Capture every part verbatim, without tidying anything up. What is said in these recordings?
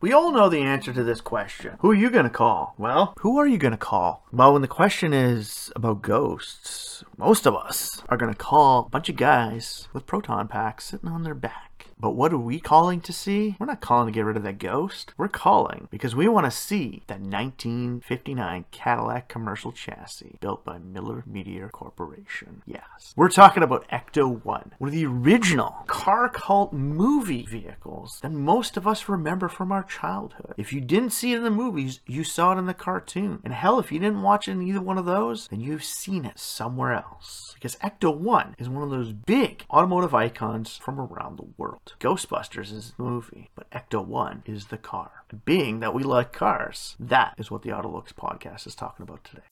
We all know the answer to this question. Who are you going to call? Well, who are you going to call? Well, when the question is about ghosts, most of us are going to call a bunch of guys with proton packs sitting on their back. But what are we calling to see? We're not calling to get rid of that ghost. We're calling because we want to see that nineteen fifty-nine Cadillac commercial chassis built by Miller Meteor Corporation. Yes. We're talking about Ecto one, one of the original car cult movie vehicles that most of us remember from our childhood. If you didn't see it in the movies, you saw it in the cartoon. And hell, if you didn't watch it in either one of those, then you've seen it somewhere else. Because Ecto one is one of those big automotive icons from around the world. Ghostbusters is the movie, but Ecto one is the car. And being that we like cars, that is what the Autolux podcast is talking about today.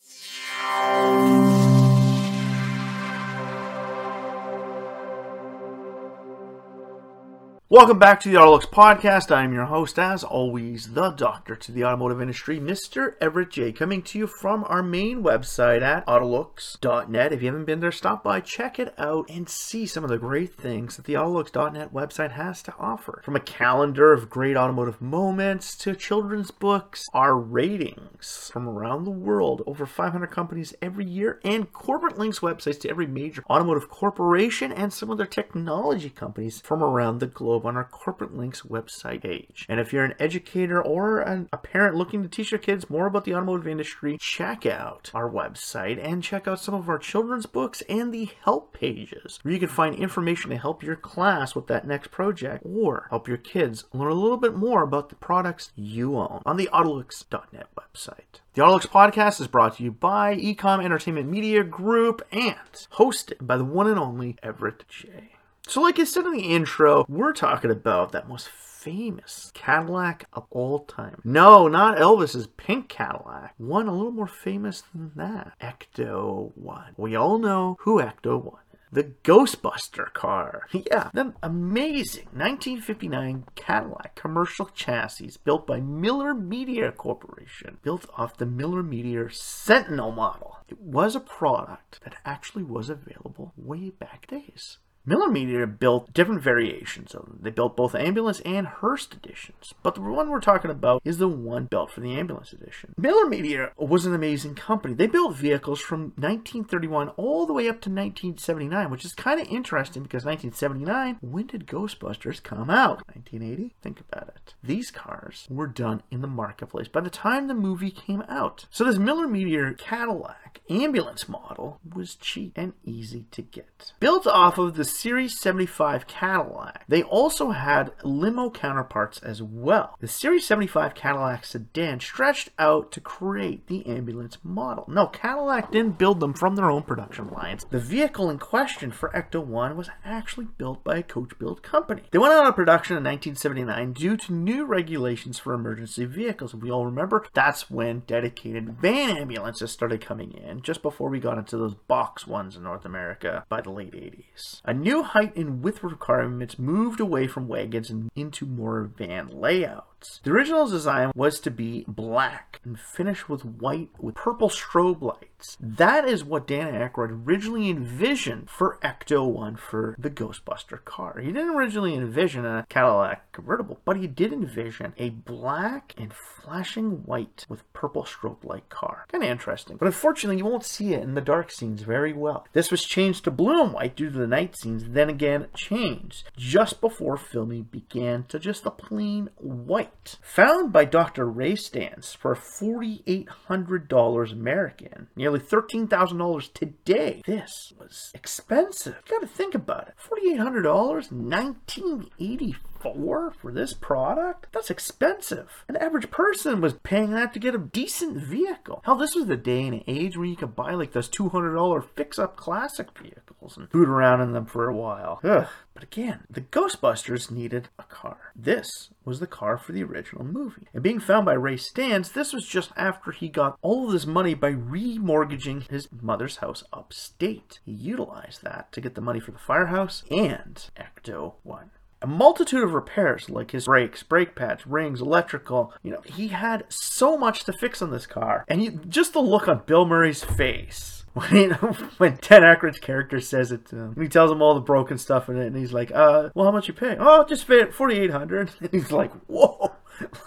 Welcome back to the Autolux podcast. I am your host, as always, the doctor to the automotive industry, Mister Everett J, coming to you from our main website at Autolux dot net. If you haven't been there, stop by, check it out, and see some of the great things that the Autolux dot net website has to offer. From a calendar of great automotive moments to children's books, our ratings from around the world, over five hundred companies every year, and corporate links websites to every major automotive corporation and some of their technology companies from around the globe on our corporate links website page. And if you're an educator or an, a parent looking to teach your kids more about the automotive industry, check out our website and check out some of our children's books and the help pages where you can find information to help your class with that next project or help your kids learn a little bit more about the products you own on the Autolux dot net website. The Autolux podcast is brought to you by Ecom Entertainment Media Group and hosted by the one and only Everett J. So like I said in the intro, we're talking about that most famous Cadillac of all time. No, not Elvis's pink Cadillac. One a little more famous than that. Ecto one. We all know who Ecto one is. The Ghostbuster car. Yeah, that amazing nineteen fifty-nine Cadillac commercial chassis built by Miller Meteor Corporation. Built off the Miller Meteor Sentinel model. It was a product that actually was available way back days. Miller Meteor built different variations of them. They built both ambulance and hearse editions, but the one we're talking about is the one built for the ambulance edition. Miller Meteor was an amazing company. They built vehicles from nineteen thirty-one all the way up to nineteen seventy-nine, which is kind of interesting because nineteen seventy-nine, when did Ghostbusters come out? nineteen eighty? Think about it. These cars were done in the marketplace by the time the movie came out. So this Miller Meteor Cadillac ambulance model was cheap and easy to get. Built off of the Series seventy-five Cadillac, they also had limo counterparts as well. The Series seventy-five Cadillac sedan stretched out to create the ambulance model. No, Cadillac didn't build them from their own production lines. The vehicle in question for Ecto one was actually built by a coach build company. They went out of production in nineteen seventy-nine due to new regulations for emergency vehicles. We all remember that's when dedicated van ambulances started coming in, just before we got into those box ones in North America by the late eighties. A new height and width requirements moved away from wagons and into more van layouts. The original design was to be black and finished with white with purple strobe lights. That is what Dan Aykroyd originally envisioned for Ecto one for the Ghostbuster car. He didn't originally envision a Cadillac convertible, but he did envision a black and flashing white with purple strobe light car. Kind of interesting, but unfortunately you won't see it in the dark scenes very well. This was changed to blue and white due to the night scenes, then again changed just before filming began to just a plain white. Found by Doctor Ray Stantz for four thousand eight hundred dollars American, nearly thirteen thousand dollars today. This was expensive. You gotta think about it. four thousand eight hundred dollars, nineteen eighty-four for this product? That's expensive. An average person was paying that to get a decent vehicle. Hell, this was the day and age where you could buy like those two hundred dollars fix-up classic vehicles and boot around in them for a while. Ugh. But again, the Ghostbusters needed a car. This was the car for the original movie. And being found by Ray Stantz, this was just after he got all of this money by remortgaging his mother's house upstate. He utilized that to get the money for the firehouse and Ecto one. A multitude of repairs, like his brakes, brake pads, rings, electrical. You know, he had so much to fix on this car. And you, just the look on Bill Murray's face when, when Dan Aykroyd's character says it to him. He tells him all the broken stuff in it, and he's like, uh, well, how much you pay? Oh, just four thousand eight hundred dollars. And he's like, whoa.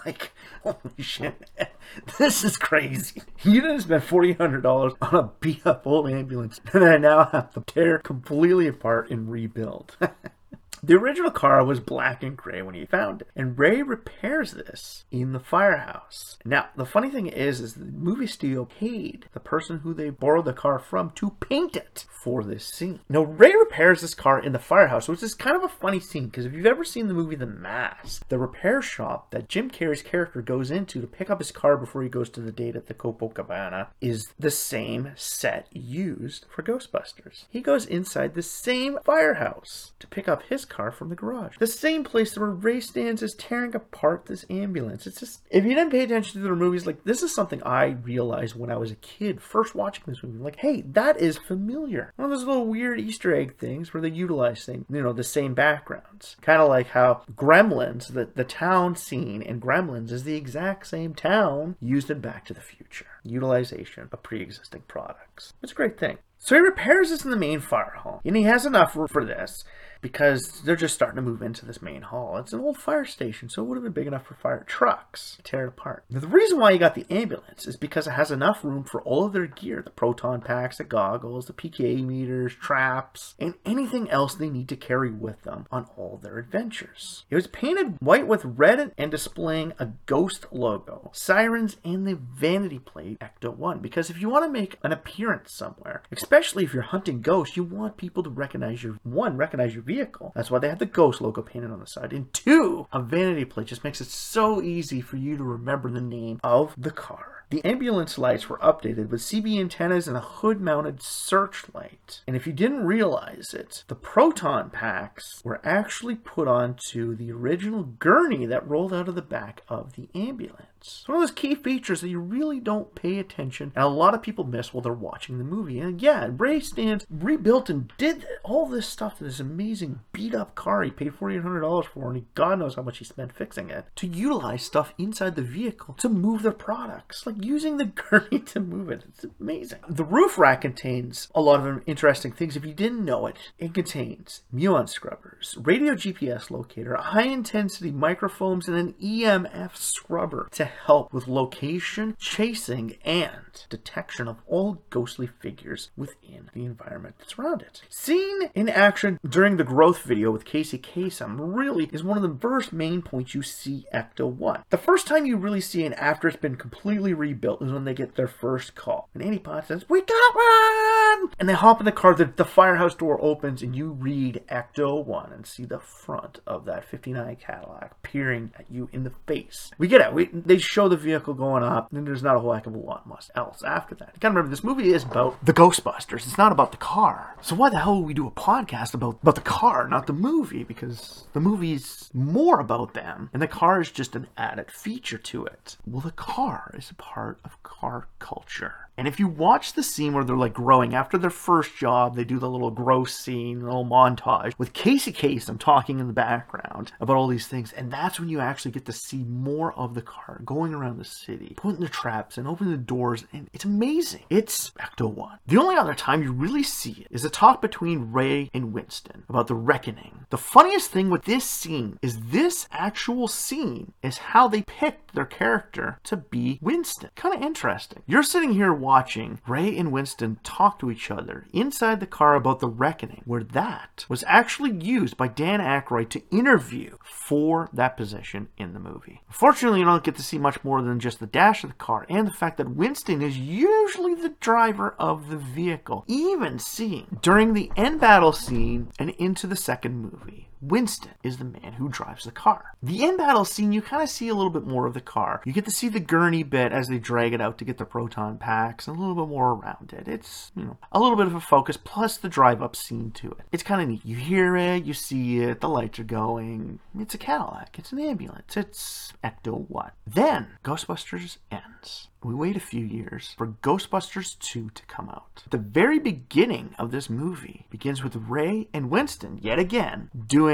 like, holy shit, this is crazy. You didn't spend forty-eight hundred dollars on a beat up old ambulance, and I now have to tear completely apart and rebuild. The original car was black and gray when he found it, and Ray repairs this in the firehouse. Now, the funny thing is, is the movie studio paid the person who they borrowed the car from to paint it for this scene. Now, Ray repairs this car in the firehouse, which is kind of a funny scene, because if you've ever seen the movie The Mask, the repair shop that Jim Carrey's character goes into to pick up his car before he goes to the date at the Copacabana is the same set used for Ghostbusters. He goes inside the same firehouse to pick up his car from the garage. The same place where Ray Stantz is tearing apart this ambulance. It's just, if you didn't pay attention to the movies, like, this is something I realized when I was a kid, first watching this movie. Like, hey, that is familiar. One of those little weird Easter egg things where they utilize same, you know, the same backgrounds. Kind of like how Gremlins, the, the town scene in Gremlins is the exact same town used in Back to the Future. Utilization of pre-existing products. It's a great thing. So he repairs this in the main fire hall, and he has enough room for this because they're just starting to move into this main hall. It's an old fire station, so it would have been big enough for fire trucks to tear it apart. Now, the reason why he got the ambulance is because it has enough room for all of their gear, the proton packs, the goggles, the P K A meters, traps, and anything else they need to carry with them on all their adventures. It was painted white with red and displaying a ghost logo, sirens, and the vanity plate Ecto one, because if you want to make an appearance somewhere, especially if you're hunting ghosts, you want people to recognize your, one, recognize your vehicle. That's why they have the ghost logo painted on the side. And two, a vanity plate just makes it so easy for you to remember the name of the car. The ambulance lights were updated with C B antennas and a hood-mounted searchlight. And if you didn't realize it, the proton packs were actually put onto the original gurney that rolled out of the back of the ambulance. It's one of those key features that you really don't pay attention, and a lot of people miss while they're watching the movie. And yeah, Ray Stantz rebuilt and did all this stuff to this amazing beat-up car he paid forty-eight hundred dollars for, and he, God knows how much he spent fixing it, to utilize stuff inside the vehicle to move their products, like using the gurney to move it. It's amazing. The roof rack contains a lot of interesting things. If you didn't know it, it contains muon scrubbers, radio G P S locator, high-intensity microphones, and an E M F scrubber to help with location, chasing, and detection of all ghostly figures within the environment that's around it. Seen in action during the growth video with Casey Kasem really is one of the first main points you see Ecto one. The first time you really see it after it's been completely rebuilt is when they get their first call. And Annie Potts says, "We got one!" And they hop in the car, the, the firehouse door opens, and you read Ecto one and see the front of that fifty-nine Cadillac peering at you in the face. We get it. We, they show the vehicle going up, and there's not a whole heck of a lot much else after that. You gotta remember, this movie is about the Ghostbusters. It's not about the car. So why the hell would we do a podcast about, about the car, not the movie? Because the movie's more about them, and the car is just an added feature to it. Well, the car is a part of car culture. And if you watch the scene where they're like growing after their first job, they do the little grow scene, the little montage with Casey Kasem talking in the background about all these things. And that's when you actually get to see more of the car going around the city, putting the traps and opening the doors. And it's amazing. It's Ecto one. The only other time you really see it is a talk between Ray and Winston about the reckoning. The funniest thing with this scene is this actual scene is how they picked their character to be Winston. Kind of interesting. You're sitting here watching Ray and Winston talk to each other inside the car about the reckoning, where that was actually used by Dan Aykroyd to interview for that position in the movie. Unfortunately, you don't get to see much more than just the dash of the car and the fact that Winston is usually the driver of the vehicle, even seen during the end battle scene and into the second movie. Winston is the man who drives the car. The end battle scene, you kind of see a little bit more of the car. You get to see the gurney bit as they drag it out to get the proton packs and a little bit more around it. It's, you know, a little bit of a focus plus the drive up scene to it. It's kind of neat. You hear it, you see it, the lights are going. It's a Cadillac. It's an ambulance. It's Ecto one. Then Ghostbusters ends. We wait a few years for Ghostbusters two to come out. The very beginning of this movie begins with Ray and Winston, yet again, doing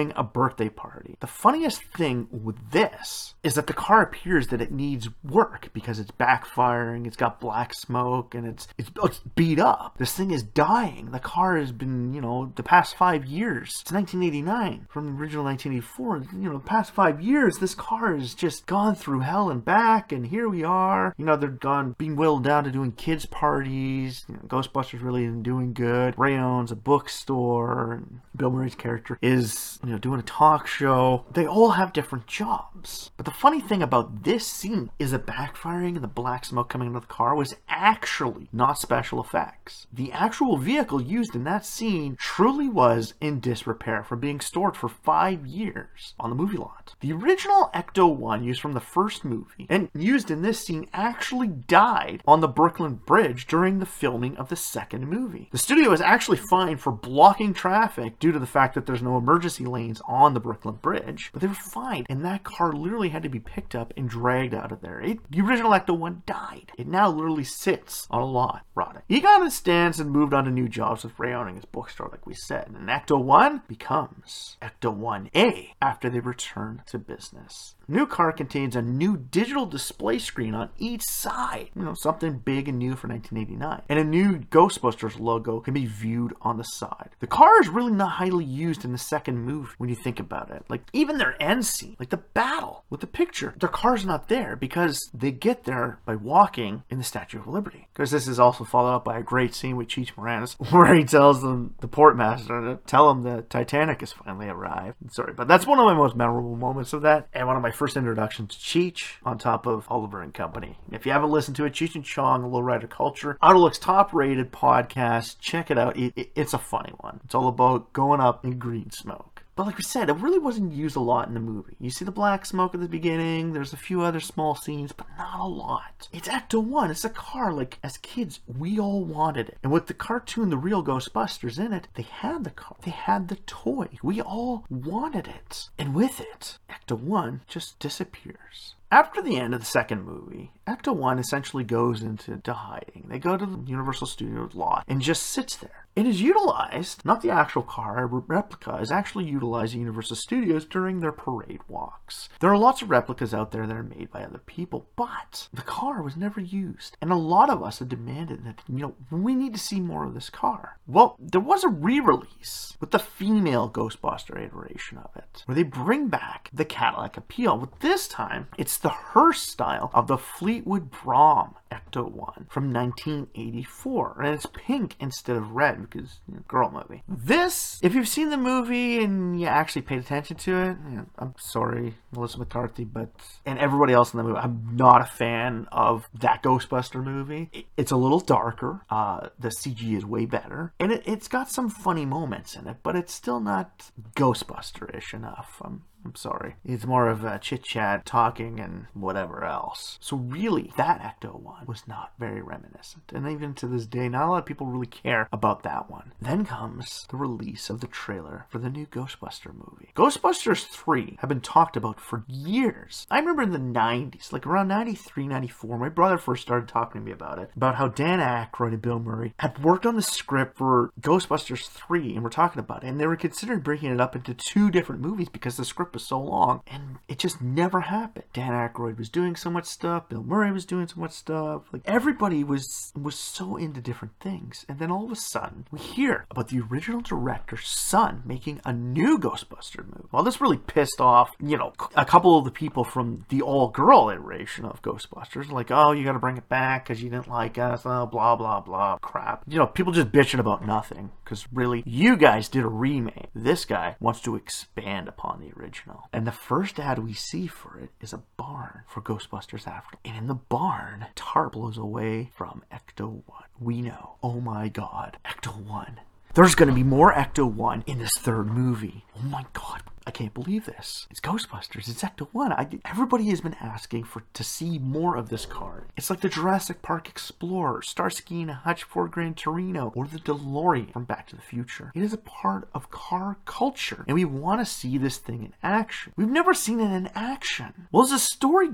doing a birthday party. The funniest thing with this is that the car appears that it needs work because it's backfiring, it's got black smoke, and it's, it's, it's beat up. This thing is dying. The car has been, you know, the past five years, it's nineteen eighty-nine from the original nineteen eighty-four, you know, the past five years, this car has just gone through hell and back, and here we are. You know, they're gone, being whittled down to doing kids' parties. You know, Ghostbusters really isn't doing good. Ray owns a bookstore, and Bill Murray's character is, you know, doing a talk show. They all have different jobs. But the funny thing about this scene is the backfiring and the black smoke coming out of the car was actually not special effects. The actual vehicle used in that scene truly was in disrepair from being stored for five years on the movie lot. The original Ecto one used from the first movie and used in this scene actually died on the Brooklyn Bridge during the filming of the second movie. The studio is actually fined for blocking traffic due to the fact that there's no emergency lanes on the Brooklyn Bridge, but they were fined, and that car literally had to be picked up and dragged out of there. It, the original Ecto one died. It now literally sits on a lot, rotting. He got his stance and moved on to new jobs with Ray owning his bookstore, like we said, and Ecto one becomes Ecto one A after they return to business. The new car contains a new digital display screen on each side, you know, something big and new for nineteen eighty-nine, and a new Ghostbusters logo can be viewed on the side. The car is really not highly used in the second movie when you think about it. Like, even their end scene, like the battle with the picture, their car's not there because they get there by walking in the Statue of Liberty. Because this is also followed up by a great scene with Cheech Moranis where he tells them, the portmaster, to tell him the Titanic has finally arrived. Sorry, but that's one of my most memorable moments of that, and one of my first introductions to Cheech on top of Oliver and Company. If you haven't listened to it, Cheech and Chong, A Low Rider Culture, Autolux top rated podcast, check it out. It, it, it's a funny one. It's all about going up in green smoke. But like we said, it really wasn't used a lot in the movie. You see the black smoke at the beginning, there's a few other small scenes, but not a lot. It's Ecto one, it's a car, like, as kids, we all wanted it. And with the cartoon, The Real Ghostbusters in it, they had the car, they had the toy. We all wanted it. And with it, Ecto one just disappears. After the end of the second movie, Ecto one essentially goes into to hiding. They go to the Universal Studios lot and just sits there. It is utilized, not the actual car, a replica is actually utilized at Universal Studios during their parade walks. There are lots of replicas out there that are made by other people, but the car was never used. And a lot of us have demanded that, you know, we need to see more of this car. Well, there was a re-release with the female Ghostbuster iteration of it, where they bring back the Cadillac Appeal, but this time, it's the Hearst style of the Fleetwood Brom Ecto one from nineteen eighty-four, and it's pink instead of red because, you know, girl movie. This, if you've seen the movie and you actually paid attention to it, you know, I'm sorry, Melissa McCarthy, but and everybody else in the movie, I'm not a fan of that Ghostbuster movie. It, it's a little darker. Uh, the C G is way better, and it, it's got some funny moments in it, but it's still not Ghostbuster-ish enough. I'm I'm sorry. It's more of a chit-chat, talking, and whatever else. So really, that Ecto one was not very reminiscent. And even to this day, not a lot of people really care about that one. Then comes the release of the trailer for the new Ghostbuster movie. Ghostbusters three have been talked about for years. I remember in the nineties, like around ninety-three, ninety-four, my brother first started talking to me about it, about how Dan Aykroyd and Bill Murray had worked on the script for Ghostbusters three, and we're talking about it, and they were considering breaking it up into two different movies because the script was so long, and it just never happened. Dan Aykroyd was doing so much stuff, Bill Murray was doing so much stuff, like everybody was was so into different things, and then all of a sudden we hear about the original director's son making a new Ghostbuster movie. Well, this really pissed off, you know, a couple of the people from the all-girl iteration of Ghostbusters, like, oh, you gotta bring it back because you didn't like us, oh, blah blah blah crap. You know, people just bitching about nothing, because really, you guys did a remake. This guy wants to expand upon the original. And the first ad we see for it is a barn for Ghostbusters After. And in the barn, tar blows away from Ecto one. We know, oh my god, Ecto one. There's going to be more Ecto one in this third movie. Oh my god, I can't believe this. It's Ghostbusters, it's Ecto one. I, everybody has been asking for to see more of this car. It's like the Jurassic Park Explorer, Starsky and Hutch Ford Gran Torino, or the DeLorean from Back to the Future. It is a part of car culture, and we want to see this thing in action. We've never seen it in action. Well, as the story goes,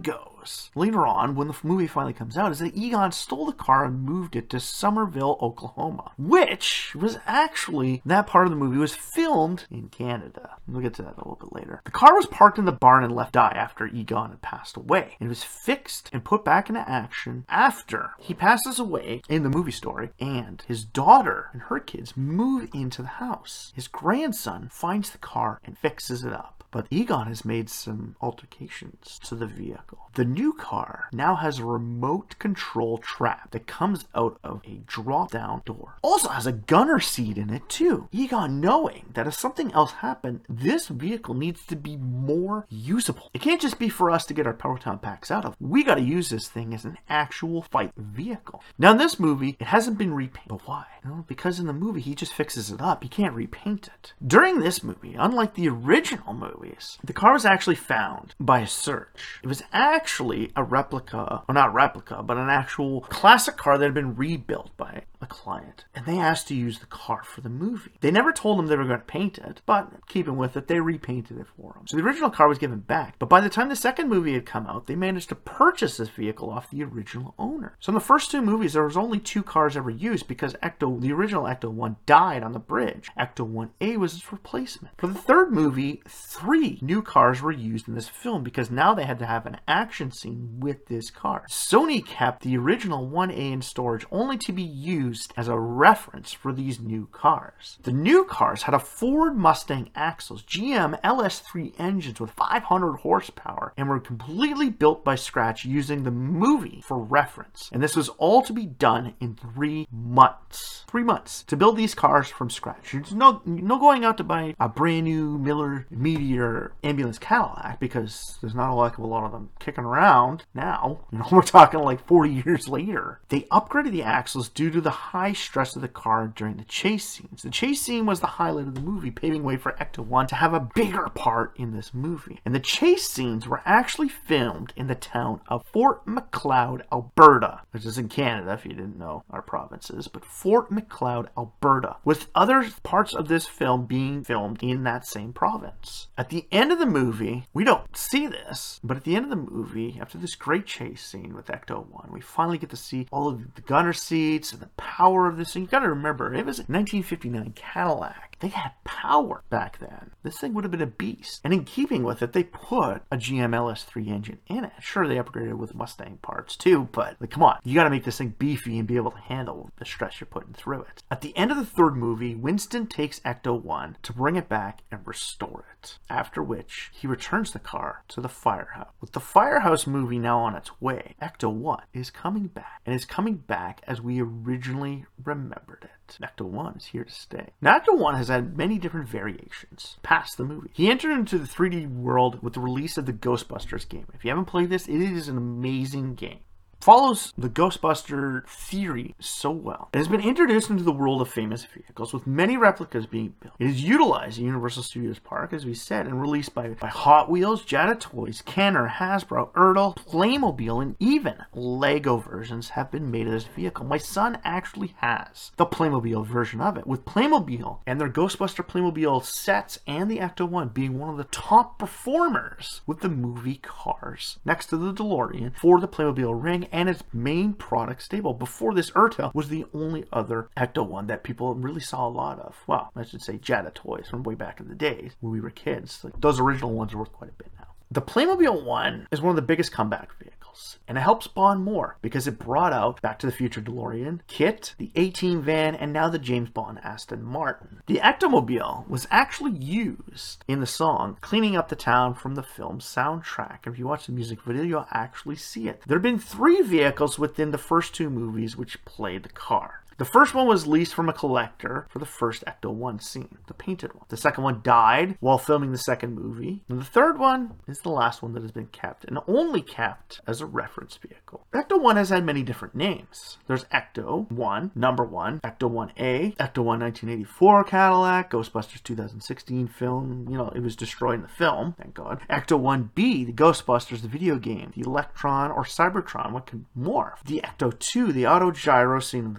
gross later on when the movie finally comes out is that Egon stole the car and moved it to Somerville, Oklahoma, which was actually, that part of the movie was filmed in Canada. We'll get to that a little bit later. The car was parked in the barn and left die after Egon had passed away. It was fixed and put back into action after he passes away in the movie story, and his daughter and her kids move into the house. His grandson finds the car and fixes it up. But Egon has made some altercations to the vehicle. The new car now has a remote control trap that comes out of a drop-down door. Also has a gunner seat in it too. Egon, knowing that if something else happened, this vehicle needs to be more usable. It can't just be for us to get our Proton packs out of. We got to use this thing as an actual fight vehicle. Now in this movie, it hasn't been repainted. But why? Well, because in the movie, he just fixes it up. He can't repaint it. During this movie, unlike the original movie, the car was actually found by a search. It was actually a replica, well not a replica, but an actual classic car that had been rebuilt by a client. And they asked to use the car for the movie. They never told them they were going to paint it, but keeping with it, they repainted it for them. So the original car was given back, but by the time the second movie had come out, they managed to purchase this vehicle off the original owner. So in the first two movies, there was only two cars ever used because Ecto, the original Ecto one died on the bridge. Ecto one A was its replacement. For the third movie, three new cars were used in this film because now they had to have an action scene with this car. Sony kept the original one A in storage only to be used as a reference for these new cars. The new cars had a Ford Mustang axles, G M L S three engines with five hundred horsepower, and were completely built by scratch using the movie for reference. And this was all to be done in three months. Three months to build these cars from scratch. There's no, no going out to buy a brand new Miller Meteor ambulance Cadillac because there's not a lot of a lot of them kicking around now. You know, we're talking like forty years later. They upgraded the axles due to the high stress of the car during the chase scenes. The chase scene was the highlight of the movie, paving way for Ecto one to have a bigger part in this movie. And the chase scenes were actually filmed in the town of Fort Macleod, Alberta, which is in Canada if you didn't know our provinces, but Fort Macleod, Alberta, with other parts of this film being filmed in that same province. At the end of the movie, we don't see this, but at the end of the movie, after this great chase scene with Ecto one, we finally get to see all of the gunner seats and the power of this thing. You gotta remember, it was a nineteen fifty-nine Cadillac. They had power back then. This thing would have been a beast. And in keeping with it, they put a G M L S three engine in it. Sure, they upgraded it with Mustang parts too, but like, come on, you gotta make this thing beefy and be able to handle the stress you're putting through it. At the end of the third movie, Winston takes Ecto one to bring it back and restore it. After which, he returns the car to the Firehouse. With the Firehouse movie now on its way, Ecto one is coming back, and is coming back as we originally remembered it. Ecto one is here to stay. Now, Ecto one has had many different variations past the movie. He entered into the three D world with the release of the Ghostbusters game. If you haven't played this, it is an amazing game. Follows the Ghostbuster theory so well. It has been introduced into the world of famous vehicles with many replicas being built. It is utilized at Universal Studios Park, as we said, and released by, by Hot Wheels, Jada Toys, Kenner, Hasbro, Ertl, Playmobil, and even Lego versions have been made of this vehicle. My son actually has the Playmobil version of it, with Playmobil and their Ghostbuster Playmobil sets and the Ecto one being one of the top performers with the movie cars, next to the DeLorean for the Playmobil Ring and its main product stable. Before this, Ertl was the only other Ecto one that people really saw a lot of. Well, I should say Jada Toys from way back in the days when we were kids. Like, those original ones are worth quite a bit now. The Playmobil one is one of the biggest comeback vehicles, and it helped spawn more because it brought out Back to the Future DeLorean, KITT, the A-Team van, and now the James Bond Aston Martin. The Ectomobile was actually used in the song Cleaning Up the Town from the film's soundtrack. If you watch the music video, you'll actually see it. There have been three vehicles within the first two movies which played the car. The first one was leased from a collector for the first Ecto one scene, the painted one. The second one died while filming the second movie. And the third one is the last one that has been kept, and only kept as a reference vehicle. Ecto one has had many different names. There's Ecto one, number one, Ecto one A, Ecto one nineteen eighty-four Cadillac, Ghostbusters two thousand sixteen film, you know, it was destroyed in the film, thank God. Ecto one B, the Ghostbusters, the video game, the Electron or Cybertron, what could morph. The Ecto two, the auto gyro scene in the cartoon.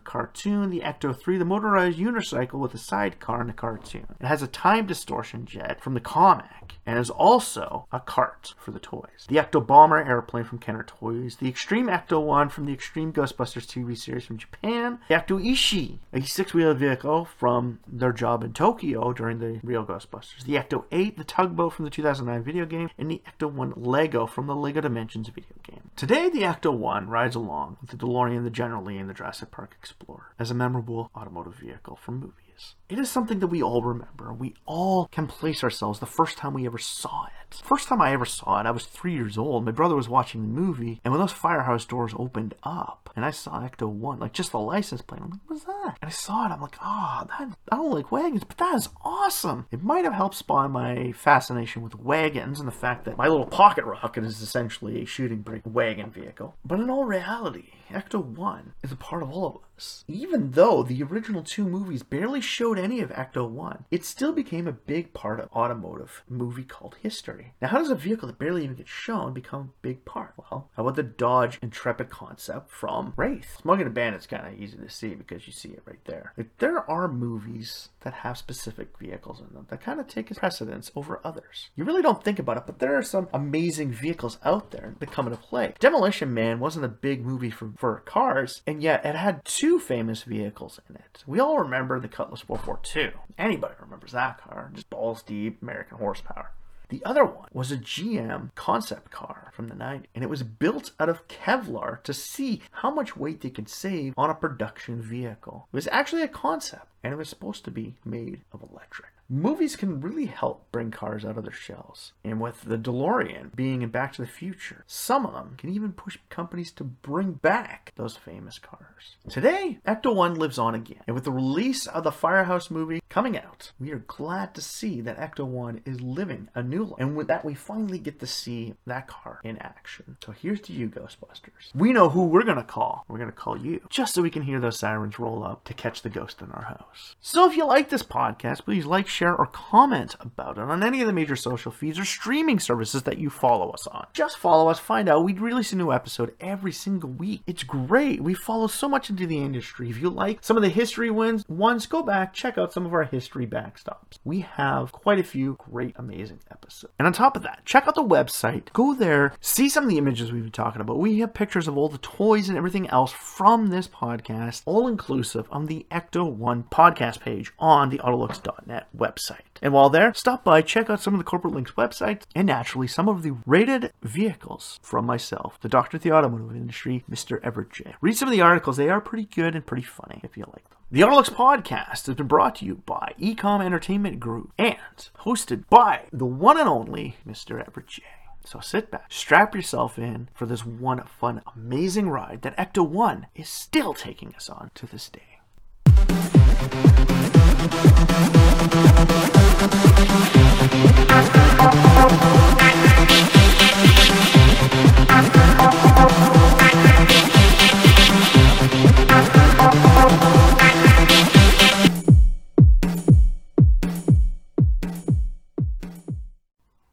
cartoon, the Ecto three, the motorized unicycle with a sidecar in the cartoon. It has a time distortion jet from the comic, and is also a cart for the toys. The Ecto Bomber airplane from Kenner Toys, the Extreme Ecto one from the Extreme Ghostbusters T V series from Japan, the Ecto Ishii, a six-wheeled vehicle from their job in Tokyo during the real Ghostbusters, the Ecto eight, the tugboat from the two thousand nine video game, and the Ecto one Lego from the Lego Dimensions video game. Today, the Ecto one rides along with the DeLorean, the General Lee, and the Jurassic Park Explorer as a memorable automotive vehicle from movies. It is something that we all remember. We all can place ourselves the first time we ever saw it. First time I ever saw it, I was three years old. My brother was watching the movie, and when those firehouse doors opened up, and I saw Ecto one, like just the license plate, I'm like, what's that? And I saw it, I'm like, oh, that, I don't like wagons, but that is awesome. It might have helped spawn my fascination with wagons and the fact that my little pocket rocket is essentially a shooting brake wagon vehicle. But in all reality, Ecto one is a part of all of us. Even though the original two movies barely showed any of Ecto one, it still became a big part of automotive movie cult history. Now, how does a vehicle that barely even gets shown become a big part? Well, how about the Dodge Intrepid concept from Wraith? Smuggling a Bandit's kind of easy to see because you see it right there. Like, there are movies that have specific vehicles in them that kind of take precedence over others. You really don't think about it, but there are some amazing vehicles out there that come into play. Demolition Man wasn't a big movie for, for cars, and yet it had two famous vehicles in it. We all remember the Cutlass four forty-two. Anybody remembers that car? Just balls deep, American horsepower. The other one was a G M concept car from the nineties, and it was built out of Kevlar to see how much weight they could save on a production vehicle. It was actually a concept, and it was supposed to be made of electric. Movies can really help bring cars out of their shells. And with the DeLorean being in Back to the Future, some of them can even push companies to bring back those famous cars. Today, Ecto one lives on again. And with the release of the Firehouse movie coming out, we are glad to see that Ecto one is living a new life. And with that, we finally get to see that car in action. So here's to you, Ghostbusters. We know who we're going to call. We're going to call you. Just so we can hear those sirens roll up to catch the ghost in our house. So if you like this podcast, please like, share, or comment about it on any of the major social feeds or streaming services that you follow us on. Just follow us, find out. We release a new episode every single week. It's great. We follow so much into the industry. If you like some of the history wins, ones, go back, check out some of our history backstops. We have quite a few great, amazing episodes. And on top of that, check out the website. Go there, see some of the images we've been talking about. We have pictures of all the toys and everything else from this podcast, all inclusive on the Ecto one podcast page on the Autolux dot net website. And while there, stop by, check out some of the Corporate Links websites, and naturally some of the rated vehicles from myself, the doctor of the automotive industry, Mister Everett J. Read some of the articles. They are pretty good and pretty funny if you like them. The Autolux podcast has been brought to you by Ecom Entertainment Group and hosted by the one and only Mister Everett J. So sit back, strap yourself in for this one fun, amazing ride that Ecto one is still taking us on to this day. We'll be right back.